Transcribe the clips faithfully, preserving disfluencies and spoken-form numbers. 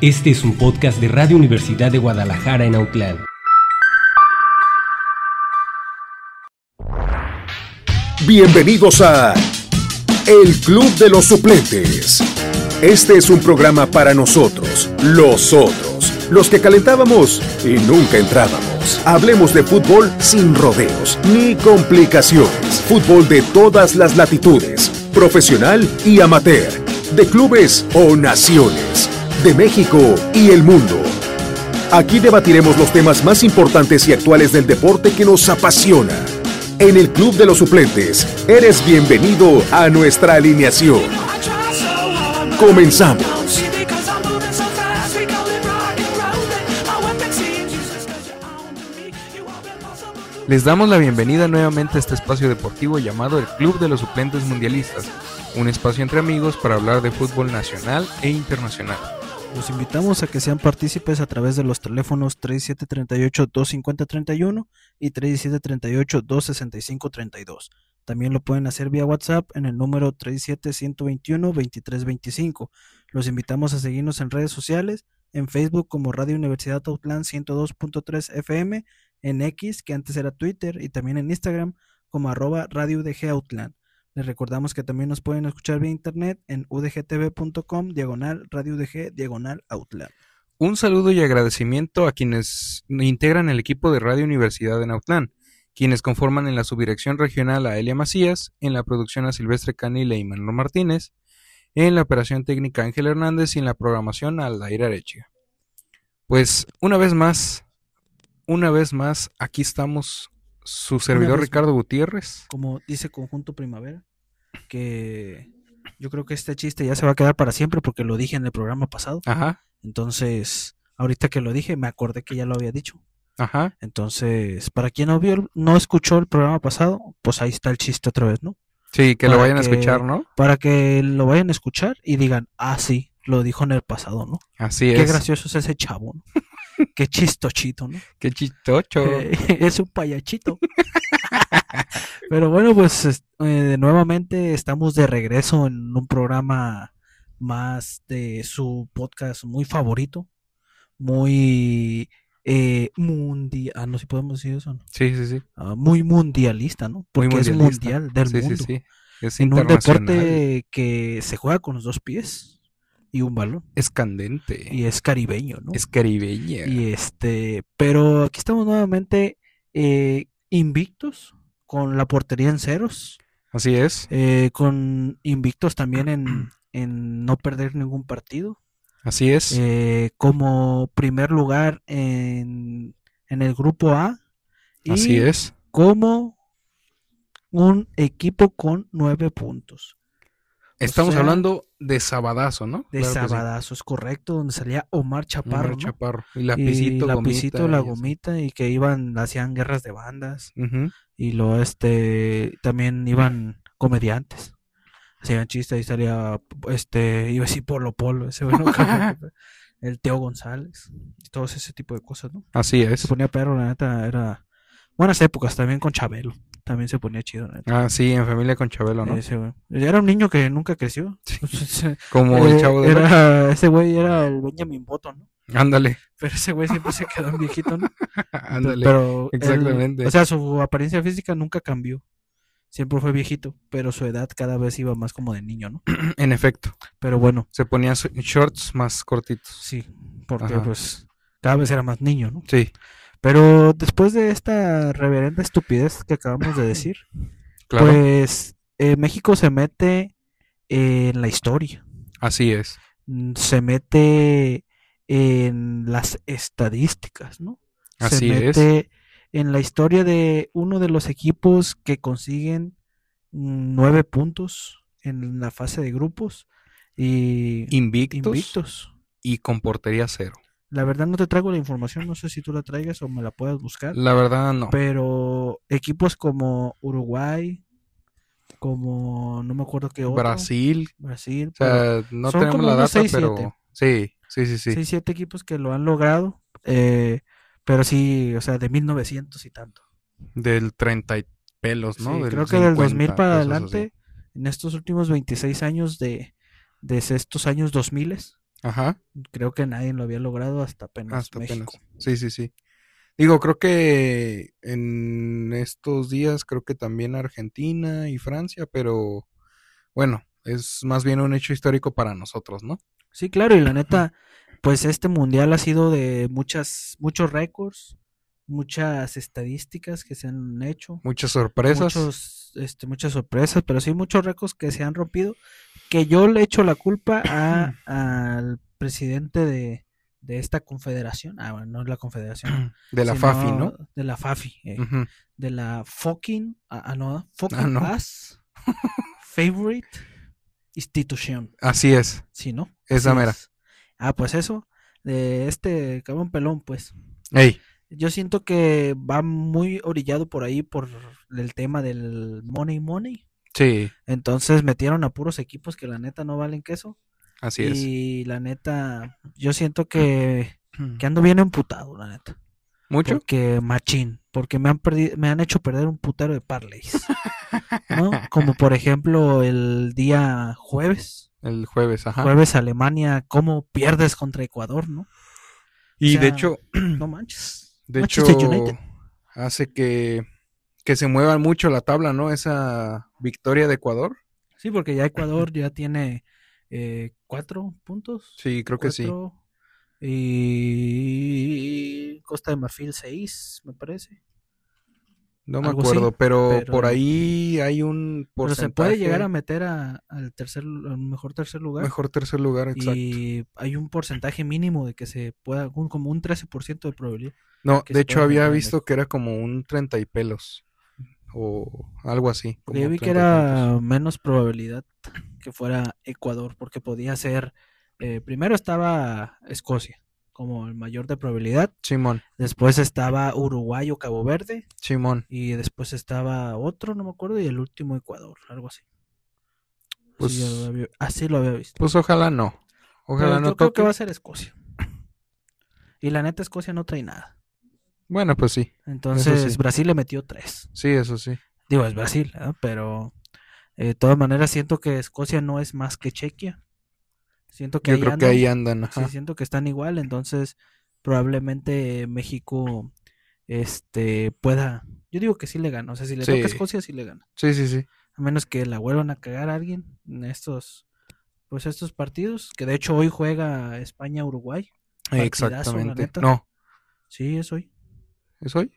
Este es un podcast de Radio Universidad de Guadalajara en Autlán. Bienvenidos a El Club de los Suplentes. Este es un programa para nosotros, los otros, los que calentábamos y nunca entrábamos. Hablemos de fútbol sin rodeos ni complicaciones. Fútbol de todas las latitudes, profesional y amateur, de clubes o naciones, de México y el mundo. Aquí debatiremos los temas más importantes y actuales del deporte que nos apasiona. En el Club de los Suplentes, eres bienvenido a nuestra alineación. Comenzamos. Les damos la bienvenida nuevamente a este espacio deportivo llamado el Club de los Suplentes Mundialistas, un espacio entre amigos para hablar de fútbol nacional e internacional. Los invitamos a que sean partícipes a través de los teléfonos tres siete tres ocho, dos cinco cero, tres uno y tres siete tres ocho, dos seis cinco, tres dos. También lo pueden hacer vía WhatsApp en el número tres siete uno dos uno, dos tres dos cinco. Los invitamos a seguirnos en redes sociales, en Facebook como Radio Universidad Autlán ciento dos punto tres F M, en X, que antes era Twitter, y también en Instagram como arroba Radio U D G Autlán. Les recordamos que también nos pueden escuchar vía internet en udgtv.com, diagonal, Radio U D G, diagonal, Autlán. Un saludo y agradecimiento a quienes integran el equipo de Radio Universidad en Autlán, quienes conforman en la subdirección regional a Elia Macías, en la producción a Silvestre Canile y Manuel Martínez, en la operación técnica Ángel Hernández y en la programación a Aldair Arechiga. Pues una vez más, una vez más, aquí estamos su servidor Ricardo Gutiérrez. Como dice Conjunto Primavera, que yo creo que este chiste ya se va a quedar para siempre porque lo dije en el programa pasado. Ajá. Entonces, ahorita que lo dije, me acordé que ya lo había dicho. Ajá. Entonces, para quien no vio, no escuchó el programa pasado, pues ahí está el chiste otra vez, ¿no? Sí, que para lo vayan que, a escuchar, ¿no? Para que lo vayan a escuchar y digan, ah, sí, lo dijo en el pasado, ¿no? Así es. Qué gracioso es ese chavo, ¿no? Qué chistochito, ¿no? Qué chistocho. Eh, es un payachito. Pero bueno, pues eh, nuevamente estamos de regreso en un programa más de su podcast muy favorito, muy eh, mundial, ah, no sé si podemos decir eso, ¿no? Sí, sí, sí. Uh, muy mundialista, ¿no? Porque muy es mundial del sí, mundo. Sí, sí. Es en un internacional. deporte que se juega con los dos pies y un balón. Es candente. Y es caribeño, ¿no? Es caribeña. Y este, pero aquí estamos nuevamente eh, invictos, con la portería en ceros. Así es. Eh, con invictos también en, en no perder ningún partido. Así es. Eh, como primer lugar en, en el grupo A. Y así es. Como un equipo con nueve puntos. Estamos o sea, hablando de Sabadazo, ¿no? De claro Sabadazo, sí. Es correcto, donde salía Omar Chaparro. Omar ¿no? Chaparro. Y Lapicito, y Lapicito Gomita, la y Gomita, y que iban, hacían guerras de bandas. Uh-huh. Y luego este, también iban comediantes. Hacían chistes y salía, este, iba así Polo Polo, ese bueno, el Teo González, y todo ese tipo de cosas, ¿no? Así es. Se ponía perro, la neta, era buenas épocas, también con Chabelo. También se ponía chido, ¿no? Ah, sí, en Familia con Chabelo, ¿no? Ese güey. Era un niño que nunca creció. Sí. Como eh, el chavo de era, ese güey era el Benjamin Button, ¿no? Ándale. Pero ese güey siempre se quedó en viejito, ¿no? Ándale. Pero exactamente. Él, o sea, su apariencia física nunca cambió. Siempre fue viejito, pero su edad cada vez iba más como de niño, ¿no? En efecto. Pero bueno. Se ponía shorts más cortitos. Sí, porque Ajá. pues cada vez era más niño, ¿no? Sí. Pero después de esta reverenda estupidez que acabamos de decir, claro. pues eh, México se mete en la historia. Así es. Se mete en las estadísticas, ¿no? Así se mete es. en la historia de uno de los equipos que consiguen nueve puntos en la fase de grupos y invictos, invictos. Y con portería cero. La verdad no te traigo la información, no sé si tú la traigas o me la puedas buscar. La verdad no. Pero equipos como Uruguay, como no me acuerdo qué otro. Brasil. Brasil. O sea, no tenemos la data, seis, pero siete. sí, sí, sí, sí. seis, siete equipos que lo han logrado, eh, pero sí, o sea, de mil novecientos y tanto. Del treinta y pelos, ¿no? Sí, del creo que del dos mil para así. adelante, en estos últimos veintiséis años de, de estos años dos mil, Ajá. Creo que nadie lo había logrado hasta apenas Hasta México. apenas. Sí, sí, sí. Digo, creo que en estos días creo que también Argentina y Francia, pero bueno, es más bien un hecho histórico para nosotros, ¿no? Sí, claro, y la neta, pues este mundial ha sido de muchas, muchos récords, muchas estadísticas que se han hecho, Muchas sorpresas. muchos, este, muchas sorpresas, pero sí muchos récords que se han rompido, que yo le echo la culpa a, al presidente de, de esta confederación, ah, bueno, no es la confederación, De la sino FAFI, ¿no? de la FAFI, eh, Ujú. de la fucking, ah, ah, no, fucking Ah, no. ass favorite institution. Así es, Sí, ¿no? esa Así mera. es. Ah, pues eso, de este cabrón pelón, pues. Ey, Yo siento que va muy orillado por ahí por el tema del money money. sí, Entonces metieron a puros equipos que la neta no valen queso. así es. Y la neta, yo siento que, que ando bien emputado, la neta. ¿Mucho? Porque machín, porque me han perdido, me han hecho perder un putero de parlays, ¿no? Como por ejemplo el día jueves, El jueves, ajá. jueves Alemania, cómo pierdes contra Ecuador, ¿no? Y o sea, de hecho, no manches. de Manchester hecho, United. hace que, que se mueva mucho la tabla, ¿no? Esa victoria de Ecuador. Sí, porque ya Ecuador ya tiene eh, cuatro puntos. Sí, creo que sí. Cuatro, y Costa de Marfil seis, me parece. No me Algo acuerdo, así, pero, pero- por ahí hay un Pero porcentaje. se puede llegar a meter a- al tercer, al mejor tercer lugar. Mejor tercer lugar, exacto. Y hay un porcentaje mínimo de que se pueda, un, como un trece por ciento de probabilidad. No, que de se hecho pueda había meter en visto México. que era como un treinta y pelos. O algo así. Porque como yo vi que treinta y tantos. era menos probabilidad que fuera Ecuador, porque podía ser, eh, primero estaba Escocia como el mayor de probabilidad, Simón, después estaba Uruguay o Cabo Verde, Simón. y después estaba otro, no me acuerdo, y el último Ecuador, algo así. Pues- Así, yo lo había, así lo había visto. Pues ojalá no. Ojalá Pero no yo creo que toque. va a ser Escocia. Y la neta, Escocia no trae nada. Bueno, pues sí. Entonces sí. Brasil le metió tres. Sí, eso sí. Digo, es Brasil, ¿eh? Pero eh, de todas maneras siento que Escocia no es más que Chequia. Siento que Yo ahí creo que andan. ahí andan. Sí, Ajá. siento que están igual, entonces probablemente México este pueda. Yo digo que sí le gana, o sea, si le Sí. toca a Escocia sí le gana. Sí, sí, sí. A menos que la vuelvan a cagar a alguien en estos pues estos partidos, que de hecho hoy juega España-Uruguay. Partidazo, Exactamente. la neta. No, Sí, es hoy. ¿es hoy?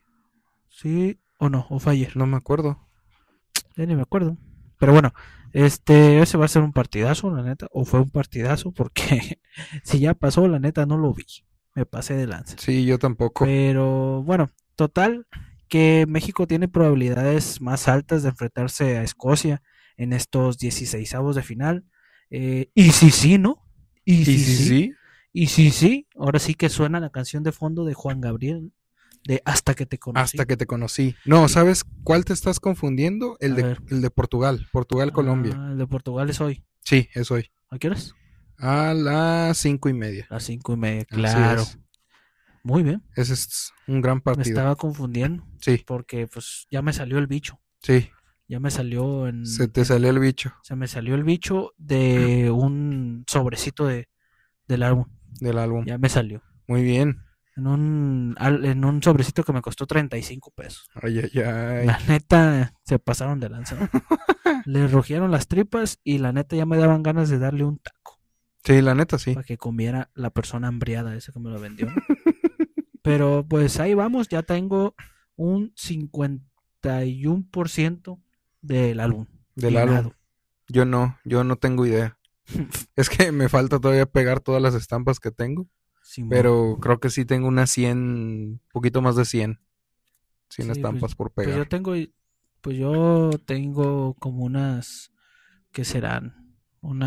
Sí o no, o fue ayer. No me acuerdo. Ya ni me acuerdo. Pero bueno, este, ese va a ser un partidazo, la neta. O fue un partidazo, porque si ya pasó, la neta no lo vi. Me pasé de lanza. Sí, yo tampoco. Pero bueno, total, que México tiene probabilidades más altas de enfrentarse a Escocia en estos dieciseisavos de final. Eh, y si sí, ¿no? Y Y si sí, sí, sí. y si sí, ahora sí que suena la canción de fondo de Juan Gabriel, de Hasta que te conocí. Hasta que te conocí. No, ¿sabes cuál te estás confundiendo? El A de, ver. el de Portugal. Portugal, Colombia. Ah, el de Portugal es hoy. Sí, es hoy. ¿A qué horas? A las cinco y media. A las cinco y media, Así claro. es. Muy bien. Ese es un gran Me partido. estaba confundiendo Sí, porque pues ya me salió el bicho. sí. Ya me salió en... Se te en- salió el bicho se me salió el bicho de un sobrecito de, del álbum. del álbum. Ya me salió. Muy bien. En un, al- en un sobrecito que me costó treinta y cinco pesos. Ay, ay, ay. La neta se pasaron de lanza, ¿no? Le rugieron las tripas y la neta ya me daban ganas de darle un taco Sí, la neta, sí. para que comiera la persona hambriada esa que me lo vendió, ¿no? Pero pues ahí vamos, ya tengo un cincuenta y uno por ciento del álbum. Del llenado. álbum. Yo no, yo no tengo idea. Es que me falta todavía pegar todas las estampas que tengo. Simón. Pero creo que sí tengo unas cien, poquito más de cien. cien Sí, estampas pues- por Pues pegar. yo tengo, pues yo tengo como unas, ¿qué serán?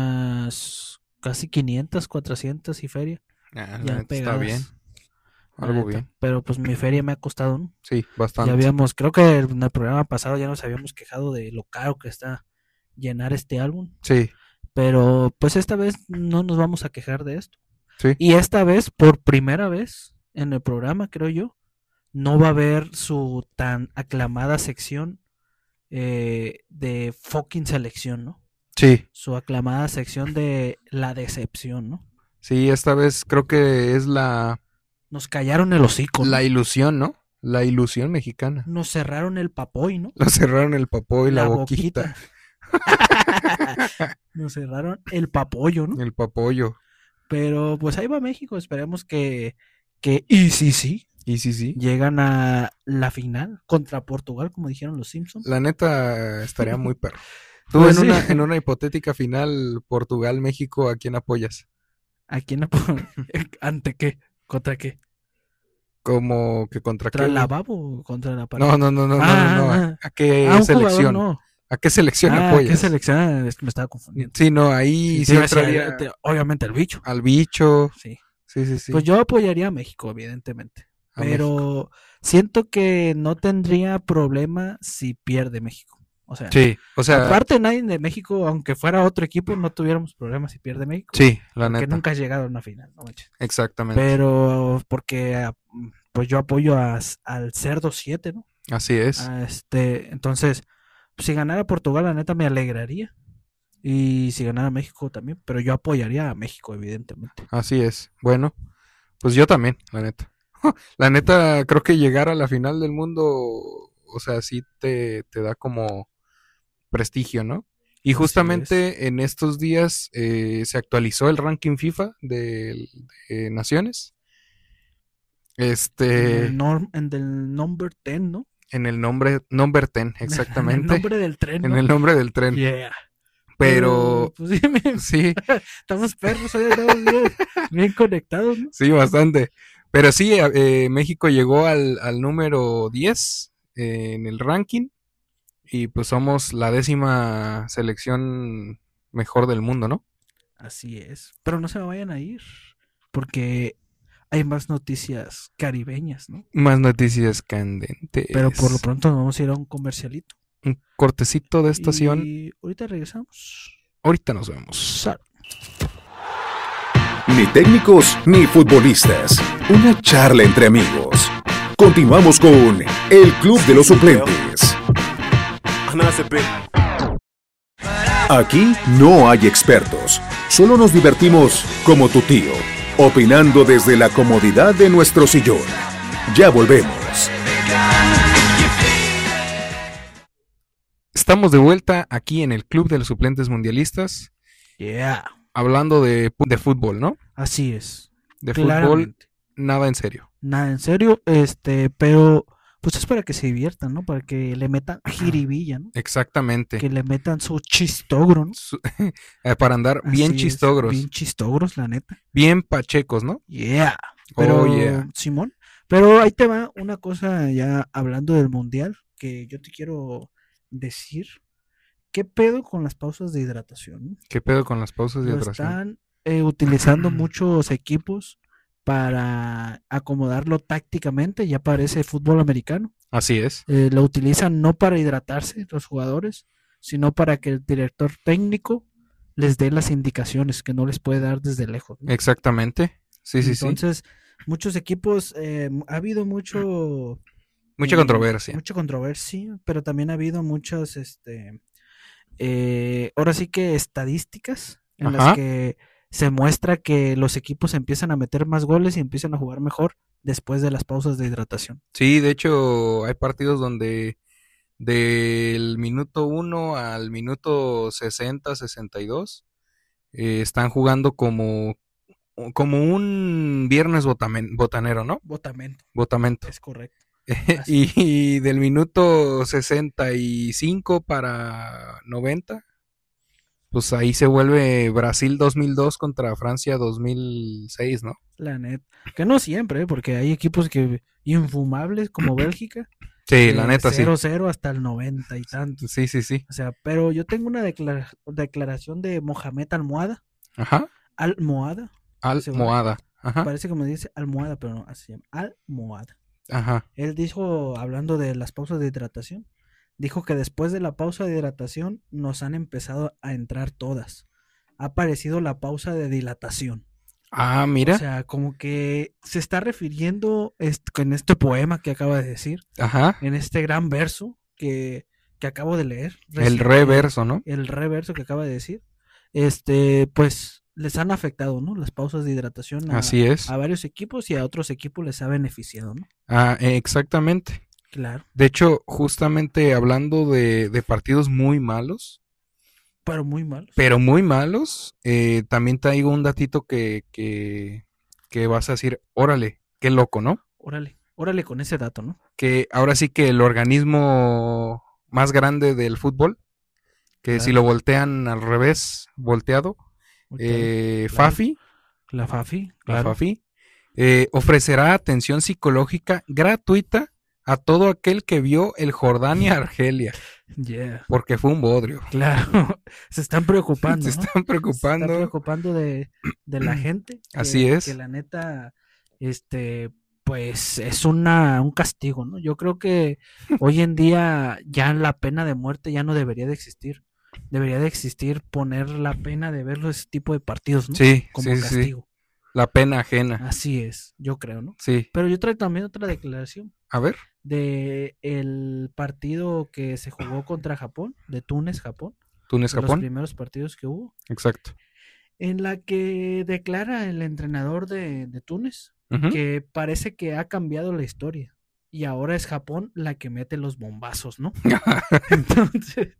Unas casi quinientas, cuatrocientas y feria. Ah, la Ya neta, está pegadas. bien. la Algo neta. bien. Pero pues mi feria me ha costado, ¿no? Sí, Ya bastante. habíamos, creo que en el programa pasado ya nos habíamos quejado de lo caro que está llenar este álbum. Sí, Pero pues esta vez no nos vamos a quejar de esto. sí. Y esta vez, por primera vez en el programa, creo yo, no va a haber su tan aclamada sección eh, de fucking selección, ¿no? Sí, Su aclamada sección de la decepción, ¿no? Sí, esta vez creo que es la, Nos callaron el hocico, ¿no? la ilusión, ¿no? La ilusión mexicana. Nos cerraron el papoy, ¿no? Nos cerraron el popó y la, boquita. Nos cerraron el papollo, ¿no? El papollo. Pero pues ahí va México, esperemos que, que y sí, sí, Y sí, sí. llegan a la final contra Portugal, como dijeron los Simpsons. La neta estaría muy perro. Tú Pues en, sí. una, en una hipotética final Portugal-México, ¿a quién apoyas? ¿A quién apo- ¿Ante qué? ¿Contra qué? Como que contra ¿Contra qué, el güey? lavabo o contra la pared? No, no, no, no, no, Ah, no, no. ah, ¿A qué ah, un selección? jugador, no. ¿A qué selección Ah, apoyas? ¿qué selección? Ah, es que me estaba confundiendo. Sí, no, ahí sí, Sí, iba a decir, entraría te- obviamente el bicho. al bicho. Sí. Sí, sí, sí. Pues yo apoyaría a México, evidentemente. A Pero siento que no tendría problema si pierde México. O sea, Sí, o sea, aparte nadie de México, aunque fuera otro equipo, no tuviéramos problemas si pierde México. sí, la porque neta. nunca ha llegado a una final, no manches. Exactamente. Pero porque ah, pues yo apoyo a- al Cerdo siete, ¿no? Así es. A este, entonces, si ganara Portugal, la neta me alegraría. Y si ganara México también, pero yo apoyaría a México, evidentemente. Así es. Bueno, pues yo también, la neta. La neta, creo que llegar a la final del mundo, o sea, sí te, te da como prestigio, ¿no? Y Así justamente en estos días eh, se actualizó el ranking FIFA de, de naciones. En Este, el, norm, en el number diez, ¿no? en el nombre, number diez, En el exactamente. nombre del tren, En ¿no? el nombre del tren. Yeah. Pero, pues sí, me- sí, estamos perros, hoy estamos bien, bien conectados, ¿no? sí, bastante. Pero sí, eh, México llegó al, al número diez eh, en el ranking y pues somos la décima selección mejor del mundo, ¿no? Así es. Pero no se me vayan a ir, porque hay más noticias caribeñas, ¿no? Más noticias candentes. Pero por lo pronto nos vamos a ir a un comercialito. Un cortecito de estación. Y ahorita regresamos. Ahorita nos vemos. Sal. Ni técnicos ni futbolistas. Una charla entre amigos. Continuamos con el Club de los Suplentes. Aquí no hay expertos. Solo nos divertimos como tu tío, opinando desde la comodidad de nuestro sillón. Ya volvemos. Estamos de vuelta aquí en el Club de los Suplentes Mundialistas, Yeah. hablando de, de fútbol, ¿no? Así es. De fútbol, Claramente. nada en serio. Nada, en serio, este, pero pues es para que se diviertan, ¿no? Para que le metan jiribilla, ¿no? Exactamente. Que le metan su chistogro, ¿no? Su- eh, para andar bien Así es, chistogros, bien chistogros, la neta. bien pachecos, ¿no? Yeah. Pero, Oh, yeah. Simón, pero ahí te va una cosa ya hablando del mundial que yo te quiero decir. ¿Qué pedo con las pausas de hidratación? ¿Qué pedo con las pausas de Lo hidratación? están eh, utilizando muchos equipos para acomodarlo tácticamente, ya parece fútbol americano. Así es. Eh, lo utilizan no para hidratarse los jugadores, sino para que el director técnico les dé las indicaciones que no les puede dar desde lejos, ¿no? Exactamente. Sí, sí, sí. Entonces, muchos equipos, eh, ha habido mucho... Mucha eh, controversia. Mucha controversia, pero también ha habido muchas, este, eh, ahora sí que estadísticas en Ajá. las que se muestra que los equipos empiezan a meter más goles y empiezan a jugar mejor después de las pausas de hidratación. Sí, de hecho, hay partidos donde del minuto uno al minuto sesenta, sesenta y dos eh, están jugando como, como un viernes botamen- botanero, ¿no? Botamento, Botamento. es correcto. y, y del minuto sesenta y cinco para noventa, pues ahí se vuelve Brasil dos mil dos contra Francia dos mil seis, ¿no? La neta. Que no siempre, ¿eh? Porque hay equipos que infumables como Bélgica. Sí, la neta, sí. cero cero hasta el noventa y tantos. Sí, sí, sí. O sea, pero yo tengo una declara- declaración de Mohamed Almohada. Ajá. Almohada. Almohada. Ajá. Parece que me dice Almohada, pero no, así se llama. Almohada. Ajá. Él dijo, hablando de las pausas de hidratación, dijo que después de la pausa de hidratación nos han empezado a entrar todas. Ha aparecido la pausa de dilatación. Ah, mira. O sea, como que se está refiriendo est- en este poema que acaba de decir, Ajá. en este gran verso que, que acabo de leer. El reci- reverso, ¿no? El reverso que acaba de decir. Este, pues les han afectado, ¿no? Las pausas de hidratación a, Así es. a varios equipos y a otros equipos les ha beneficiado, ¿no? Ah, exactamente. Claro. De hecho, justamente hablando de, de partidos muy malos, pero muy malos, pero muy malos, eh, también traigo un datito que, que, que vas a decir, órale, qué loco, ¿no? Órale, órale con ese dato, ¿no? Que ahora sí que el organismo más grande del fútbol, que claro. si lo voltean al revés, volteado, eh, claro. FAFI, la FAFI, claro. la FAFI eh, ofrecerá atención psicológica gratuita a todo aquel que vio el Jordania-Argelia. Yeah. Porque fue un bodrio. Claro. Se están preocupando, Se están preocupando. Se están preocupando de, de la gente. Que, Así es. Que la neta, este, pues es una un castigo, ¿no? Yo creo que hoy en día ya la pena de muerte ya no debería de existir. Debería de existir poner la pena de ver ese tipo de partidos, ¿no? Sí, como sí, castigo. Sí. La pena ajena. Así es, yo creo, ¿no? Sí. Pero yo traigo también otra declaración. A ver. De el partido que se jugó contra Japón, de Túnez, Japón. Túnez, Japón. Los primeros partidos que hubo. Exacto. En la que declara el entrenador de, de Túnez uh-huh. que parece que ha cambiado la historia. Y ahora es Japón la que mete los bombazos, ¿no? Entonces...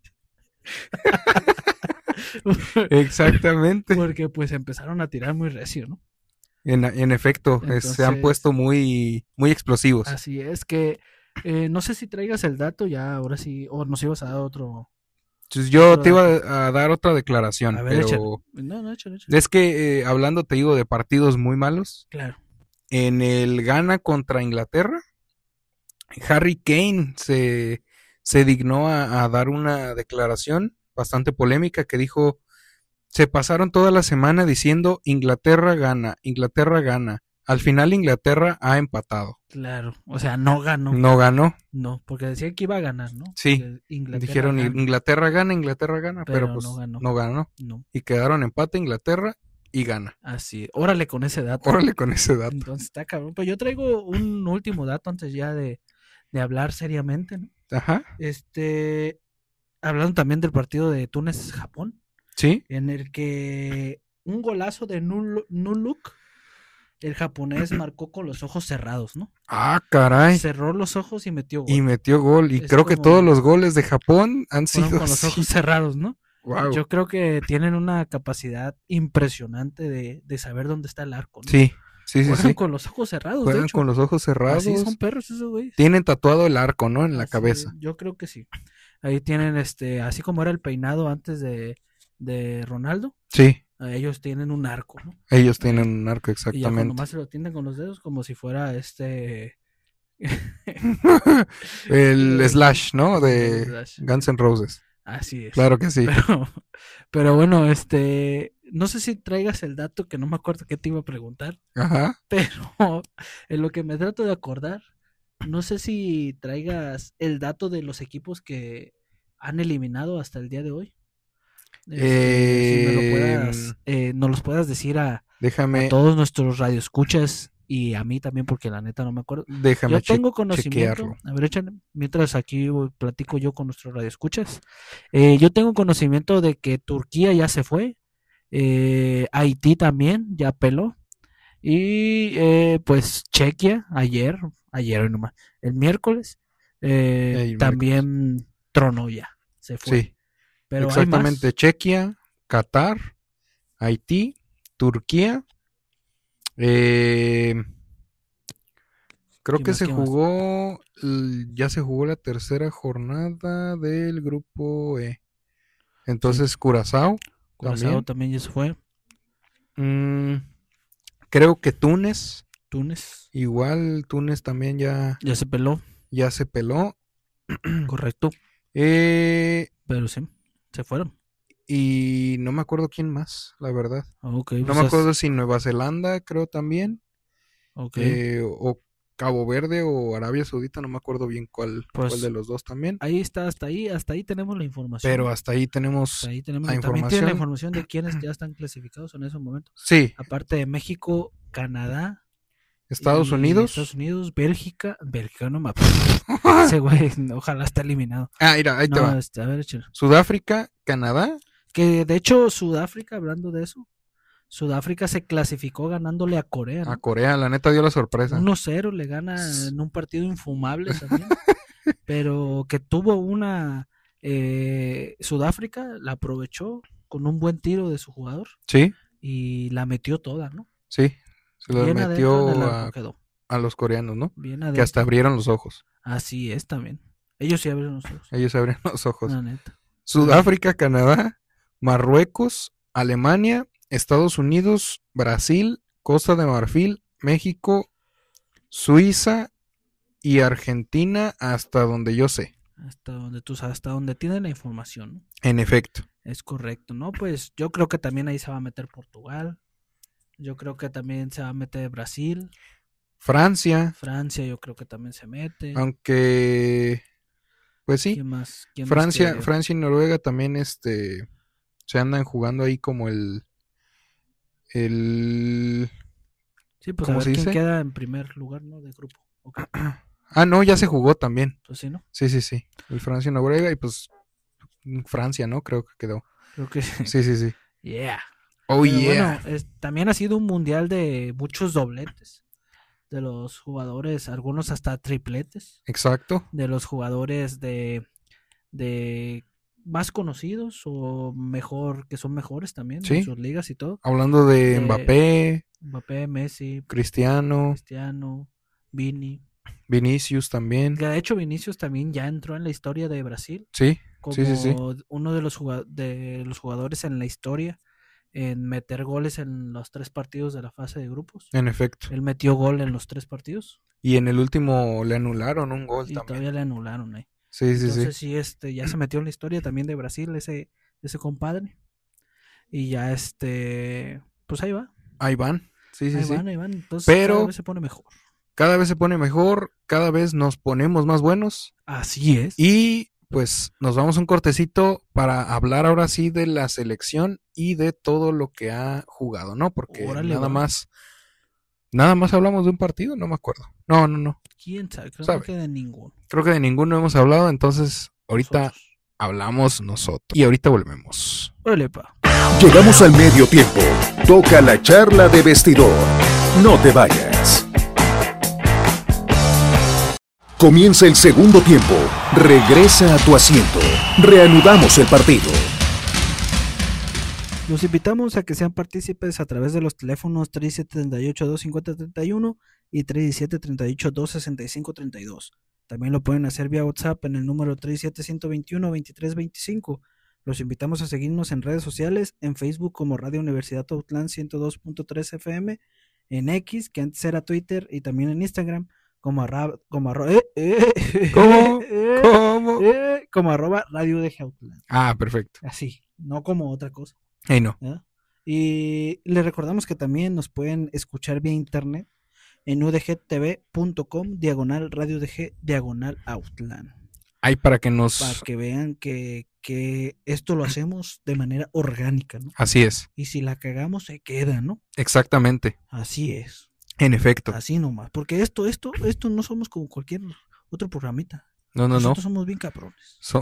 Exactamente. Porque pues empezaron a tirar muy recio, ¿no? En, en efecto, Entonces, se han puesto muy, muy explosivos. Así es que, eh, no sé si traigas el dato ya, ahora sí, o nos ibas a dar otro... Pues yo otro te iba dato. a dar otra declaración, a ver, pero... No, no, échale, échale. Es que, eh, hablando, te digo, de partidos muy malos. Claro. En el Ghana contra Inglaterra, Harry Kane se, se dignó a, a dar una declaración bastante polémica que dijo... Se pasaron toda la semana diciendo Inglaterra gana, Inglaterra gana. Al final Inglaterra ha empatado. Claro, o sea, no ganó. No ganó. No, porque decía que iba a ganar, ¿no? Sí, dijeron gana. Inglaterra gana, Inglaterra gana, pero, pero pues no ganó. No ganó. No. Y quedaron empate Inglaterra y gana. Así, órale con ese dato. Órale con ese dato. Entonces está cabrón. Pues yo traigo un último dato antes ya de, de hablar seriamente, ¿no? Ajá. Este, hablando también del partido de Túnez-Japón. Sí. En el que un golazo de Nuluk, el japonés marcó con los ojos cerrados, ¿no? Ah, caray. Cerró los ojos y metió gol. Y metió gol. Y es creo que todos los goles de Japón han sido con los ojos cerrados, ¿no? Wow. Yo creo que tienen una capacidad impresionante de, de saber dónde está el arco, ¿no? Sí, sí, sí. Juegan sí. con los ojos cerrados, Juegan de hecho. con los ojos cerrados. Así son perros esos güeyes. Tienen tatuado el arco, ¿no? En la así, cabeza. Yo creo que sí. Ahí tienen, este, así como era el peinado antes de... de Ronaldo, sí, ellos tienen un arco, ¿no? Ellos tienen un arco, exactamente. Y ya cuando más se lo tienden con los dedos, como si fuera este... el Slash, ¿no? De Slash. Guns N' Roses. Así es. Claro que sí. Pero, pero bueno, este... No sé si traigas el dato, que no me acuerdo qué te iba a preguntar. Ajá. Pero en lo que me trato de acordar, no sé si traigas el dato de los equipos que han eliminado hasta el día de hoy. Eh, si me lo puedas, eh, nos los puedas decir a, déjame, a todos nuestros radioescuchas y a mí también, porque la neta no me acuerdo. Déjame yo tengo conocimiento. Chequearlo. A ver, échale, mientras aquí platico yo con nuestros radioescuchas. Eh, yo tengo conocimiento de que Turquía ya se fue, eh, Haití también ya peló, y eh, pues Chequia ayer, ayer nomás, el miércoles, eh, el también miércoles. Tronó ya, se fue. Sí. Pero exactamente, hay más. Chequia, Qatar, Haití, Turquía. Eh, creo que se jugó, más? ya se jugó la tercera jornada del grupo E. Entonces, sí. Curazao. Curazao también. también ya se fue. Mm, creo que Túnez. Túnez. Igual Túnez también ya. Ya se peló. Ya se peló. Correcto. Eh, Pero sí. Se fueron. Y no me acuerdo quién más, la verdad. Okay, no pues me acuerdo si Nueva Zelanda, creo también. Okay. Eh, o Cabo Verde o Arabia Saudita, no me acuerdo bien cuál, pues, cuál de los dos también. Ahí está, hasta ahí, hasta ahí tenemos la información. Pero hasta ahí tenemos, hasta ahí tenemos la también información. Tiene la información de quienes ya están clasificados en ese momento. Sí. Aparte de México, Canadá. Estados Unidos. Estados Unidos, Bélgica. Bélgica, no me ese güey, ojalá esté eliminado. Ah, mira, ahí no, te va. Este, a ver, échale. Sudáfrica, Canadá. Que de hecho, Sudáfrica, hablando de eso, Sudáfrica se clasificó ganándole a Corea, ¿no? A Corea, la neta dio la sorpresa. uno cero le gana en un partido infumable también. Pero que tuvo una... Eh, Sudáfrica la aprovechó con un buen tiro de su jugador. Sí. Y la metió toda, ¿no? Sí. Se lo Bien adentro del metió arco a, quedó. a los coreanos, ¿no? Bien Que adentro. hasta abrieron los ojos. Así es también. Ellos sí abrieron los ojos. Ellos abrieron los ojos. La neta. Sudáfrica, Canadá, Marruecos, Alemania, Estados Unidos, Brasil, Costa de Marfil, México, Suiza y Argentina, hasta donde yo sé. Hasta donde tú sabes, hasta donde tienen la información, ¿no? En efecto. Es correcto, ¿no? Pues yo creo que también ahí se va a meter Portugal. Yo creo que también se va a meter Brasil. Francia, Francia yo creo que también se mete. aunque pues sí, ¿Quién más? ¿Quién más Francia, que- Francia y Noruega también este se andan jugando ahí como el el Sí, pues a ¿cómo ver se quién dice? queda en primer lugar, ¿no? De grupo. Ok, Ah, no, ya se jugó también. pues sí, ¿no? Sí, sí, sí. El Francia y Noruega y pues Francia, ¿no? Creo que quedó. Creo que sí. Sí, sí, sí. Yeah. Oh, Pero yeah. bueno, es- también ha sido un mundial de muchos dobletes. De los jugadores, algunos hasta tripletes. Exacto. De los jugadores de, de más conocidos o mejor, que son mejores también Sí. en sus ligas y todo. Hablando de Eh, Mbappé, Mbappé, Messi, Cristiano, Cristiano, Vini. Vinicius también. De hecho, Vinicius también ya entró en la historia de Brasil Sí, como sí, sí, sí. uno de los, jugad- de los jugadores en la historia en meter goles en los tres partidos de la fase de grupos. En efecto. Él metió gol en los tres partidos Y en el último le anularon un gol y también. todavía le anularon ahí. Sí, sí, Entonces sí. sí, este, ya se metió en la historia también de Brasil ese, ese compadre. Y ya este, pues ahí va. Ahí van. Sí, sí, ahí sí. van, ahí van. Entonces Pero- cada vez se pone mejor. Cada vez se pone mejor, cada vez nos ponemos más buenos. Así es. Y pues nos vamos a un cortecito para hablar ahora sí de la selección y de todo lo que ha jugado, ¿no? Porque Órale, nada va. más, nada más hablamos de un partido, no me acuerdo. No, no, no. ¿Quién sabe? Creo Sabe. que de ninguno. Creo que de ninguno hemos hablado, entonces ahorita Nosotros. hablamos nosotros. Y ahorita volvemos. Órale, pa. Llegamos al medio tiempo. Toca la charla de vestidor. No te vayas. Comienza el segundo tiempo. Regresa a tu asiento. Reanudamos el partido. Los invitamos a que sean partícipes a través de los teléfonos tres siete tres ocho, dos cinco cero, tres uno y tres siete tres ocho, dos seis cinco tres dos. También lo pueden hacer vía WhatsApp en el número tres siete uno uno, dos tres dos cinco. Los invitamos a seguirnos en redes sociales, en Facebook como Radio Universidad Autlán ciento dos punto tres F M, en X, que antes era Twitter, y también en Instagram como arroba, como arroba, eh, eh, ¿Cómo? eh, ¿Cómo? eh, como arroba Radio de Autlán. Ah, perfecto. Así, no como otra cosa. Hey, no. ¿Ya? Y les recordamos que también nos pueden escuchar vía internet en u d g t v punto com diagonal radio U D G diagonal Outland, Ahí para que nos... para que vean que, que esto lo hacemos de manera orgánica, ¿no? Así es, Y si la cagamos se queda, ¿no? exactamente. Así es, En efecto. así nomás, porque esto, esto, esto no somos como cualquier otro programita. No, no, no. Nosotros somos bien cabrones. So-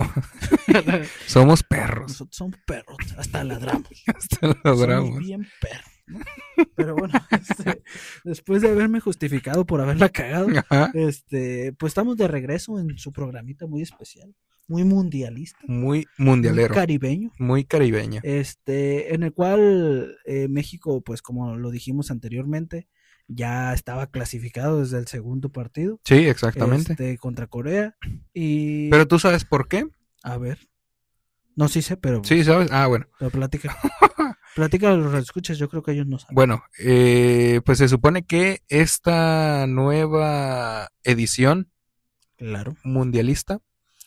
somos perros. Nosotros somos perros, hasta ladramos. Hasta lo Somos logramos. bien perros, ¿no? Pero bueno, este, después de haberme justificado por haberla cagado, Ajá. este, pues estamos de regreso en su programita muy especial, muy mundialista, Muy muy mundialero. caribeño, Muy caribeña. este, en el cual eh, México, pues como lo dijimos anteriormente, ya estaba clasificado desde el segundo partido, Sí, exactamente. este, contra Corea. Y Pero tú sabes por qué. a ver, no sí sé, pero, Sí, ¿sabes? Ah, bueno. pero platica. Platica a los escuchas, yo creo que ellos no saben. Bueno, eh, pues se supone que esta nueva edición Claro. mundialista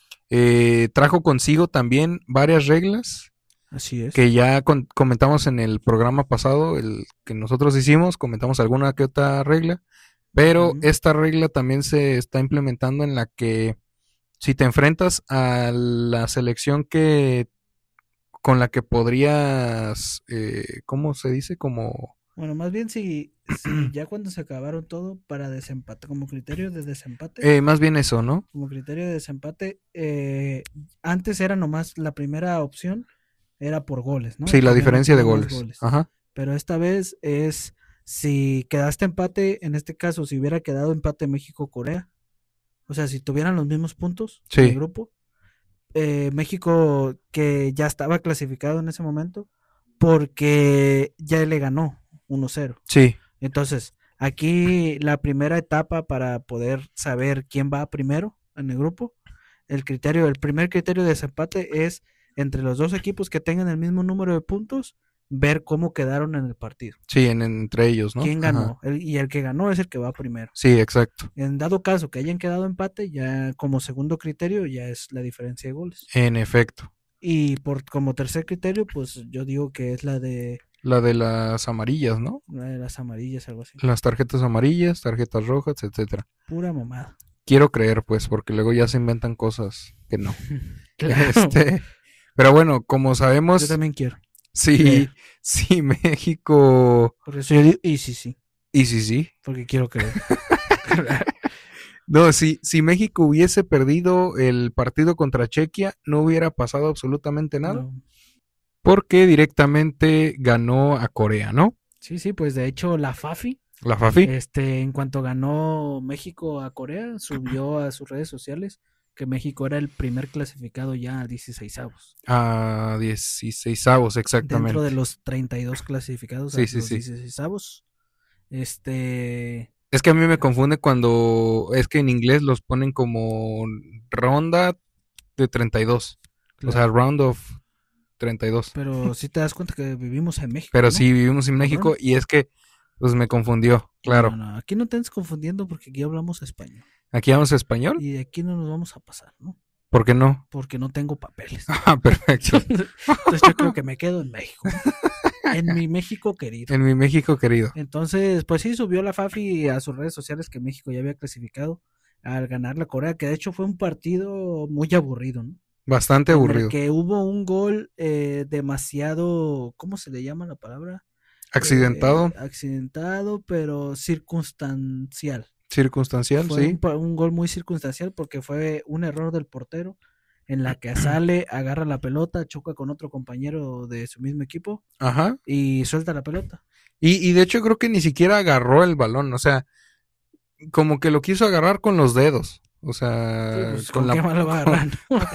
eh, trajo consigo también varias reglas Así es. que ya con- comentamos en el programa pasado, el que nosotros hicimos, comentamos alguna que otra regla, pero Ujú. esta regla también se está implementando en la que si te enfrentas a la selección que con la que podrías, eh, ¿cómo se dice? Como, Bueno, más bien si, si ya cuando se acabaron todo para desempate, como criterio de desempate, eh, más bien eso, ¿no? como criterio de desempate, eh, antes era nomás la primera opción, era por goles, ¿no? Sí, la Había diferencia de metido más goles. Ajá. pero esta vez es si quedaste empate, en este caso, si hubiera quedado empate México-Corea, o sea, si tuvieran los mismos puntos Sí. en el grupo, eh, México que ya estaba clasificado en ese momento, porque ya le ganó uno cero. Sí, Entonces, aquí la primera etapa para poder saber quién va primero en el grupo, el criterio, el primer criterio de desempate es entre los dos equipos que tengan el mismo número de puntos, ver cómo quedaron en el partido. sí, en, entre ellos, ¿no? ¿Quién Ajá. ganó? El- y el que ganó es el que va primero. Sí, exacto. En dado caso que hayan quedado empate, ya como segundo criterio ya es la diferencia de goles. En efecto. Y por como tercer criterio, pues yo digo que es la de, La de las amarillas, ¿no? la de las amarillas, algo así. Las tarjetas amarillas, tarjetas rojas, etcétera. Pura mamada. Quiero creer, pues, porque luego ya se inventan cosas que no. Claro. Este, pero bueno, como sabemos, Yo también quiero. sí, creo. sí, México, Por eso yo digo, y sí, sí, y sí, sí. porque quiero creer. No, si, si México hubiese perdido el partido contra Chequia, no hubiera pasado absolutamente nada, No. porque directamente ganó a Corea, ¿no? Sí, sí, pues de hecho la FAFI, La FAFI. este, en cuanto ganó México a Corea, subió a sus redes sociales que México era el primer clasificado ya a dieciseisavos. A dieciseisavos, exactamente. Dentro de los treinta y dos clasificados Sí, a sí, los sí. dieciseisavos. Este, Es que a mí me confunde cuando es que en inglés los ponen como ronda de treinta y dos. O sea, claro, round of treinta y dos. pero sí te das cuenta que vivimos en México, Pero ¿no? sí vivimos en México Cabrón. y es que pues me confundió, claro. No, no, aquí no te estés confundiendo porque aquí hablamos español. Aquí vamos a español, Y de aquí no nos vamos a pasar, ¿no? ¿por qué no? Porque no tengo papeles. Ah, perfecto. Entonces yo creo que me quedo en México. En mi México querido. En mi México querido. Entonces, pues sí, subió la FAFI a sus redes sociales que México ya había clasificado al ganar la Corea, que de hecho fue un partido muy aburrido, ¿no? Bastante En el aburrido. que hubo un gol eh, demasiado, ¿cómo se le llama la palabra? Accidentado, Eh, accidentado, pero circunstancial. circunstancial, Fue sí. un, pa- un gol muy circunstancial porque fue un error del portero en la que sale, agarra la pelota, choca con otro compañero de su mismo equipo Ajá. y suelta la pelota. Y, y de hecho creo que ni siquiera agarró el balón, o sea, como que lo quiso agarrar con los dedos. O sea, Sí, pues, con ¿con la qué más lo va a agarrar?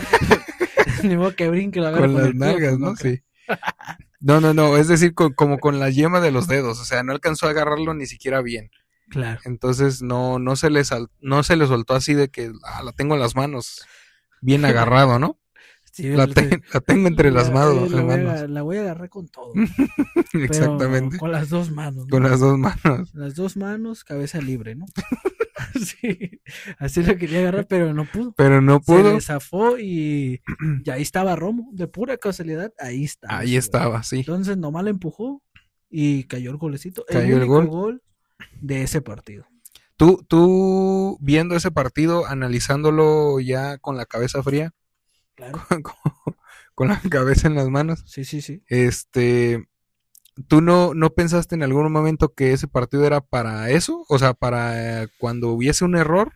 Ni modo que brinque lo agarre con con las el pie, nalgas, pues, ¿no? creo. Sí. No, no, no, es decir, con- como con la yema de los dedos, o sea, no alcanzó a agarrarlo ni siquiera bien. Claro. Entonces no, no se le sal- no se le soltó así de que ah, la tengo en las manos bien agarrado, ¿no? Sí, La, el- te- la tengo entre las la- manos. eh, la, voy a, manos. agar- la voy a agarrar con todo. Exactamente. Pero con las dos manos, ¿no? Con las dos manos. Las dos manos, cabeza libre, ¿no? Sí, así lo quería agarrar, pero no pudo. Pero no Se pudo. le zafó y, y ahí estaba Romo, de pura casualidad, ahí estaba. Ahí ese estaba, güey. sí. Entonces nomás le empujó y cayó el golecito. Cayó el único gol. gol de ese partido. Tú, tú viendo ese partido, analizándolo ya con la cabeza fría, Claro. con, con la cabeza en las manos, Sí, sí, sí. este, ¿tú no, no pensaste en algún momento que ese partido era para eso? O sea, para eh, cuando hubiese un error,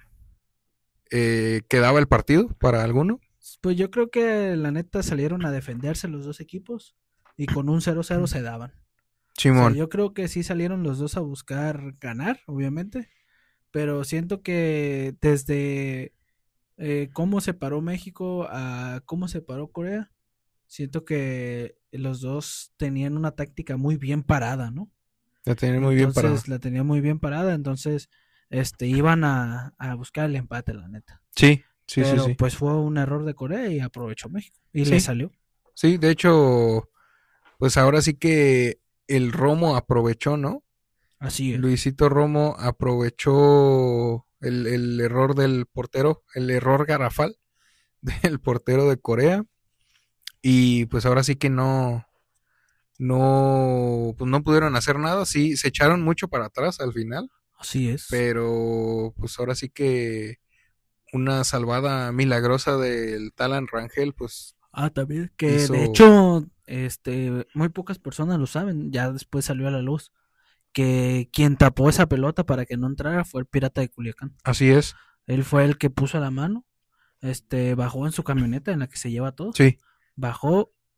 eh, ¿quedaba el partido para alguno? Pues yo creo que la neta salieron a defenderse los dos equipos y con un cero cero se daban. O sea, Simón, yo creo que sí salieron los dos a buscar ganar, obviamente, pero siento que desde eh, cómo se paró México a cómo se paró Corea, siento que los dos tenían una táctica muy bien parada, ¿no? la tenía muy bien Entonces parado. la tenían muy bien parada, entonces este iban a, a buscar el empate, la neta. Sí, sí, pero sí, sí. pues fue un error de Corea y aprovechó México y Sí. le salió. Sí, de hecho, pues ahora sí que el Romo aprovechó, ¿no? Así es. Luisito Romo aprovechó el, el error del portero, el error garrafal del portero de Corea. Y pues ahora sí que no, no, pues no pudieron hacer nada. Sí, se echaron mucho para atrás al final, Así es. pero pues ahora sí que una salvada milagrosa del Talan Rangel, pues Ah, también. Que hizo- de hecho, este, muy pocas personas lo saben. Ya después salió a la luz que quien tapó esa pelota para que no entrara fue el Pirata de Culiacán. así es. Él fue el que puso la mano, este, bajó en su camioneta en la que se lleva todo, Sí, bajó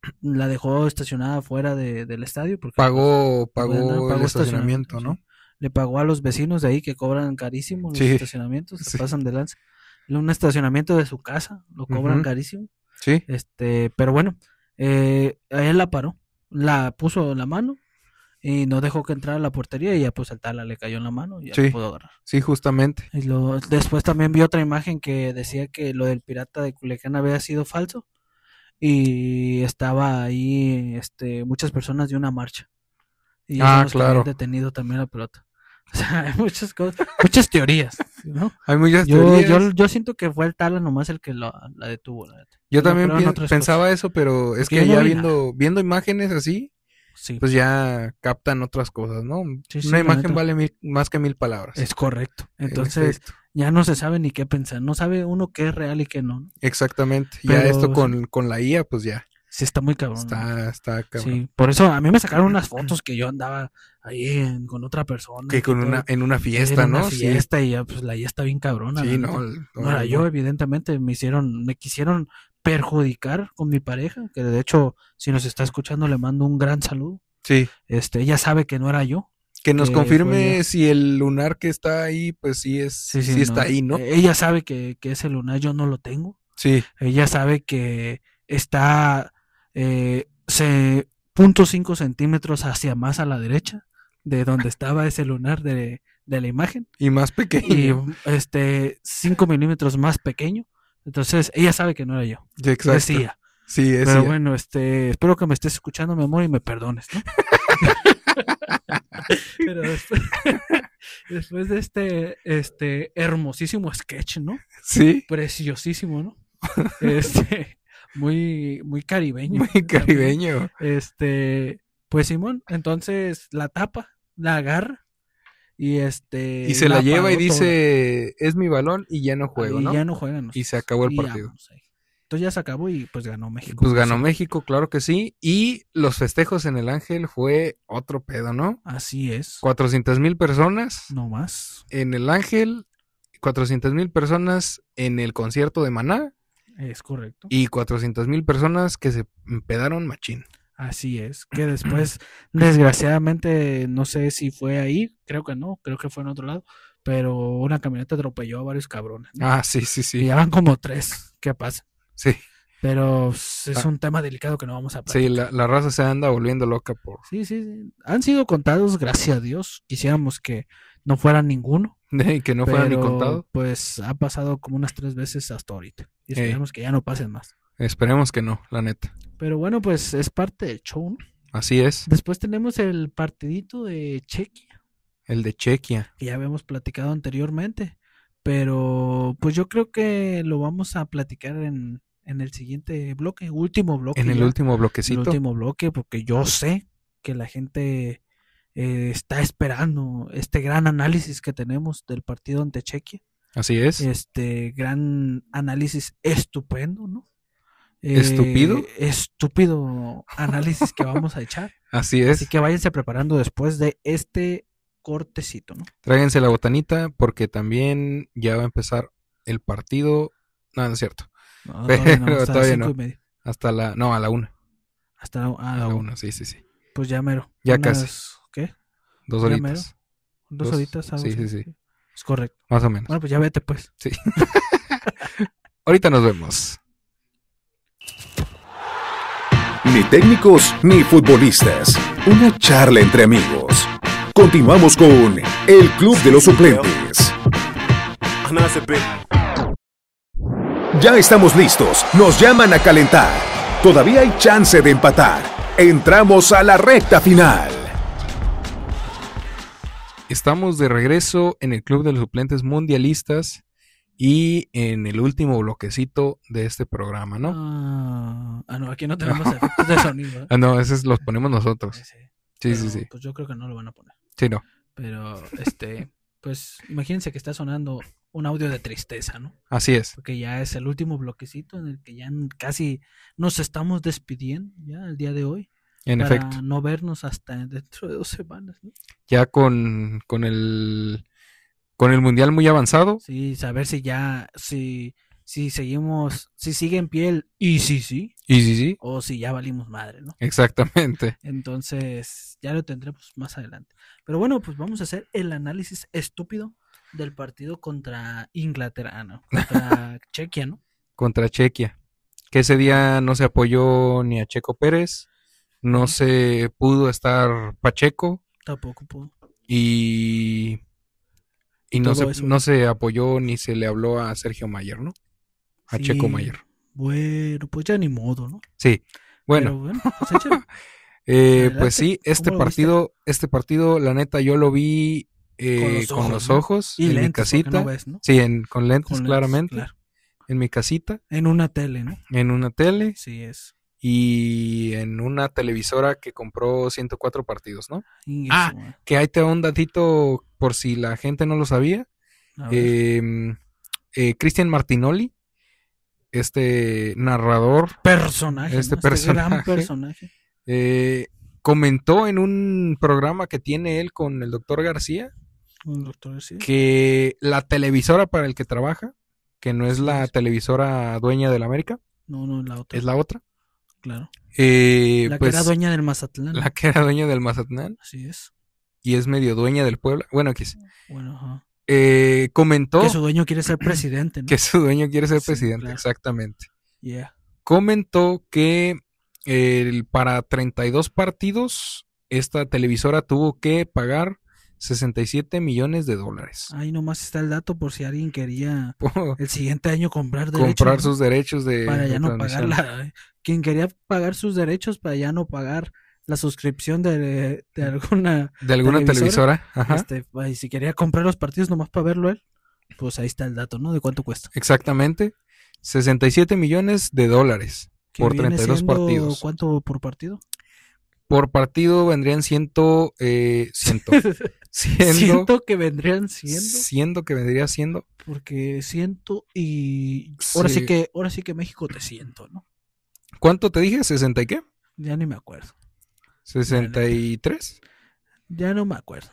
la dejó estacionada fuera de, del estadio. Porque Pagó, pues, pagó, bueno, pagó el estacionamiento, ¿no? sí. Le pagó a los vecinos de ahí que cobran carísimo los Sí, estacionamientos, se sí. pasan de lanza. Un estacionamiento de su casa, lo cobran Ujú. carísimo. Sí, Este, pero bueno, eh, a él la paró, la puso en la mano y no dejó que entrara a la portería y ya pues al Tala le cayó en la mano y ya Sí. lo pudo agarrar. sí, justamente. Y lo, después también vi otra imagen que decía que lo del pirata de Culiacán había sido falso y estaba ahí este, muchas personas de una marcha y ellos Ah, son los que claro. habían detenido también la pelota. O sea, hay muchas cosas, muchas teorías, ¿no? Hay muchas Yo, teorías. yo, yo siento que fue el Tala nomás el que lo, la detuvo, la neta. Yo no también creo en pi- otras pensaba cosas. eso, pero es Porque que yo no ya vi viendo, viendo imágenes así, Sí, pues ya captan otras cosas, ¿no? Sí, sí, Una la imagen neta. vale mil- más que mil palabras. es correcto. En Entonces, efecto. ya no se sabe ni qué pensar. No sabe uno qué es real y qué no, ¿no? Exactamente. Ya Pero esto sí. con, con la I A, pues ya Sí, está muy cabrón. ¿no? está, está cabrón. Sí, por eso a mí me sacaron unas fotos que yo andaba ahí en- con otra persona. Que con todo- una, en una era fiesta, una ¿no? fiesta y ya, pues la I A está bien cabrona. Sí, la sí, neta. no. No, no, era no, yo, no. evidentemente. Me hicieron, me quisieron perjudicar con mi pareja, que de hecho, si nos está escuchando, le mando un gran saludo. Sí. Este, ella sabe que no era yo. Que nos que fue confirme ella. si el lunar que está ahí, pues sí es, sí, Sí, sí, está no. ahí, ¿no? Eh, Ella sabe que, que ese lunar yo no lo tengo. Sí, Ella sabe que está eh, se, punto cinco centímetros hacia más a la derecha de donde estaba ese lunar de, de la imagen y más y pequeño. este cinco milímetros más pequeño. Entonces ella sabe que no era yo. Sí, exacto. Es ella. Sí, es Pero ella. bueno, este, espero que me estés escuchando, mi amor, y me perdones, ¿no? Pero después, después de este, este hermosísimo sketch, ¿no? Sí, Preciosísimo, ¿no? Este, muy, muy caribeño. muy también. caribeño. Este, pues Simón, entonces la tapa, la agarra y este. Y se la lleva y apagó dice, es mi balón y ya no toda. juego, Y ¿no? ya no juegan. Y se acabó el Y partido. vámonos ahí. Entonces ya se acabó y pues ganó México. Pues ganó Sí. México, claro que sí. Y los festejos en el Ángel fue otro pedo, ¿no? Así es. cuatrocientas mil personas No más. en el Ángel, cuatrocientas mil personas en el concierto de Maná Es correcto. y cuatrocientas mil personas que se pedaron machín. Así es. Que después, desgraciadamente, no sé si fue ahí, creo que no, creo que fue en otro lado, pero una camioneta atropelló a varios cabrones, ¿no? Ah, sí, sí, Y sí. ya van como tres. ¿Qué pasa? Sí, Pero pues, es Ah. un tema delicado que no vamos a sí, platicar. la, la raza se anda volviendo loca por... Sí, sí, sí. Han sido contados, gracias a Dios. Quisiéramos que no fuera ninguno. que no fuera ni pero, contado. Pues ha pasado como unas tres veces hasta ahorita. Y Ey. esperemos que ya no pasen más. Esperemos que no, la neta. Pero bueno, pues es parte del show, ¿no? Así es. Después tenemos el partidito de Chequia, El de Chequia. que ya habíamos platicado anteriormente. Pero pues yo creo que lo vamos a platicar en, en el siguiente bloque, último bloque. En el ya. último el bloquecito. último bloque, porque yo sé que la gente eh, está esperando este gran análisis que tenemos del partido ante Chequia. Así es. Este gran análisis estupendo, ¿no? Eh, ¿Estúpido? Estúpido análisis que vamos a echar. Así es. Así que váyanse preparando después de este cortecito, ¿no? Tráiganse la botanita porque también ya va a empezar el partido. No, no es cierto. No, Pero todavía no, hasta las todavía cinco no. y media. Hasta la... No, a la una. Hasta la, ah, A la una. una, sí, sí, sí. Pues ya mero. Ya Unas- casi. ¿Qué? Dos Ya horitas. mero. Dos, Dos- horitas. algo sí, así. sí, sí. Es correcto. Más o menos. Bueno, pues ya vete, pues. Sí. Ahorita nos vemos. Ni técnicos ni futbolistas. Una charla entre amigos. Continuamos con el Club de los Suplentes. Ya estamos listos. Nos llaman a calentar. Todavía hay chance de empatar. Entramos a la recta final. Estamos de regreso en el Club de los Suplentes Mundialistas y en el último bloquecito de este programa, ¿no? Ah, ah, no, aquí no tenemos efectos de sonido. ¿eh? Ah, no, esos los ponemos nosotros. Sí, sí. Sí, sí, Pero, sí. Pues yo creo que no lo van a poner. Sí, no. Pero, este, pues imagínense que está sonando un audio de tristeza, ¿no? Así es. Porque ya es el último bloquecito en el que ya casi nos estamos despidiendo ya el día de hoy. En para efecto. no vernos hasta dentro de dos semanas, ¿no? Ya con, con el con el mundial muy avanzado. Sí, saber si ya, si si seguimos, si sigue en pie el y sí, sí, Y sí, sí, o si ya valimos madre, ¿no? exactamente. Entonces, ya lo tendremos más adelante. Pero bueno, pues vamos a hacer el análisis estúpido del partido contra Inglaterra, ah, no, contra Chequia, ¿no? Contra Chequia. Que ese día no se apoyó ni a Checo Pérez, no se pudo estar Pacheco Tampoco pudo. y, y no, Todo se, eso. no se apoyó ni se le habló a Sergio Mayer, ¿no? A Sí, Checo Mayer. Bueno, pues ya ni modo, ¿no? Sí, bueno. Pero bueno, pues échale. Eh, Adelante. pues sí, este ¿Cómo lo viste? partido, este partido, la neta, yo lo vi eh, Con los con ojos, los ¿no? ojos Y en mi lentes, porque casita. no ves, ¿no? Sí, en, con lentes, Con lentes, claramente. claro. En mi casita, En una tele, ¿no? en una tele Sí es. y en una televisora que compró ciento cuatro partidos, ¿no? Ingue Ah, su madre. que ahí te da un datito por si la gente no lo sabía. A ver. Eh, eh, Cristian Martinoli, este narrador, personaje, este ¿no? Este gran personaje. personaje. eh, comentó en un programa que tiene él con el doctor García Un doctor, sí. que la televisora para el que trabaja, que no es Sí, la es. televisora dueña de la América, No, no, la otra. es la otra. Claro. Eh, La pues, que era dueña del Mazatlán. la que era dueña del Mazatlán Así es. y es medio dueña del Puebla. Bueno, aquí sí. Bueno, ajá. Eh, comentó Que su dueño quiere ser presidente, ¿no? que su dueño quiere ser Sí, presidente, claro. exactamente. Yeah. Comentó que el, para treinta y dos partidos esta televisora tuvo que pagar sesenta y siete millones de dólares. Ahí nomás está el dato por si alguien quería Por el siguiente año comprar derechos. comprar ¿no? sus derechos de, para de ya no pagar transmisión. la... Quien quería pagar sus derechos para ya no pagar la suscripción de, de alguna... De alguna televisora. televisora. Ajá. Este, y si quería comprar los partidos nomás para verlo él, pues ahí está el dato, ¿no? De cuánto cuesta. Exactamente. sesenta y siete millones de dólares Que por viene treinta y dos siendo, partidos. ¿cuánto por partido? Por partido vendrían ciento, eh, ciento, siendo, Siento que vendrían siendo, siendo que vendría siendo, porque siento y ahora sí Sí. que, ahora sí que México te siento, ¿no? ¿cuánto te dije? ¿sesenta y qué? Ya ni me acuerdo, ¿sesenta y tres? ya no me acuerdo.